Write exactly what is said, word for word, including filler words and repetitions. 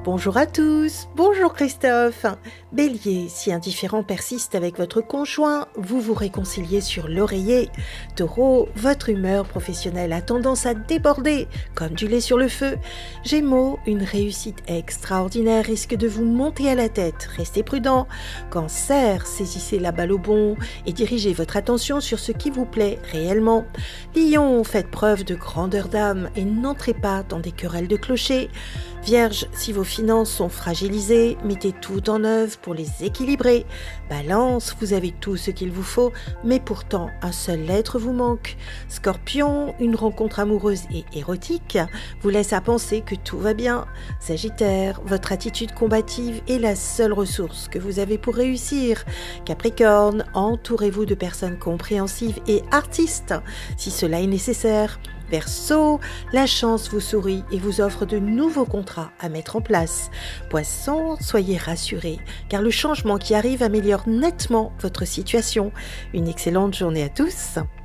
Bonjour à tous, bonjour Christophe. Bélier, si un différend persiste avec votre conjoint, vous vous réconciliez sur l'oreiller. Taureau, votre humeur professionnelle a tendance à déborder, comme du lait sur le feu. Gémeaux, une réussite extraordinaire risque de vous monter à la tête, restez prudent. Cancer, saisissez la balle au bond et dirigez votre attention sur ce qui vous plaît réellement. Lion, faites preuve de grandeur d'âme et n'entrez pas dans des querelles de clocher. Vierge, si vos finances sont fragilisées, mettez tout en œuvre pour les équilibrer. Balance, vous avez tout ce qu'il vous faut, mais pourtant un seul être vous manque. Scorpion, une rencontre amoureuse et érotique vous laisse à penser que tout va bien. Sagittaire, votre attitude combative est la seule ressource que vous avez pour réussir. Capricorne, entourez-vous de personnes compréhensives et artistes si cela est nécessaire. Verseau, la chance vous sourit et vous offre de nouveaux contrats à mettre en place. Poisson, soyez rassurés, car le changement qui arrive améliore nettement votre situation. Une excellente journée à tous.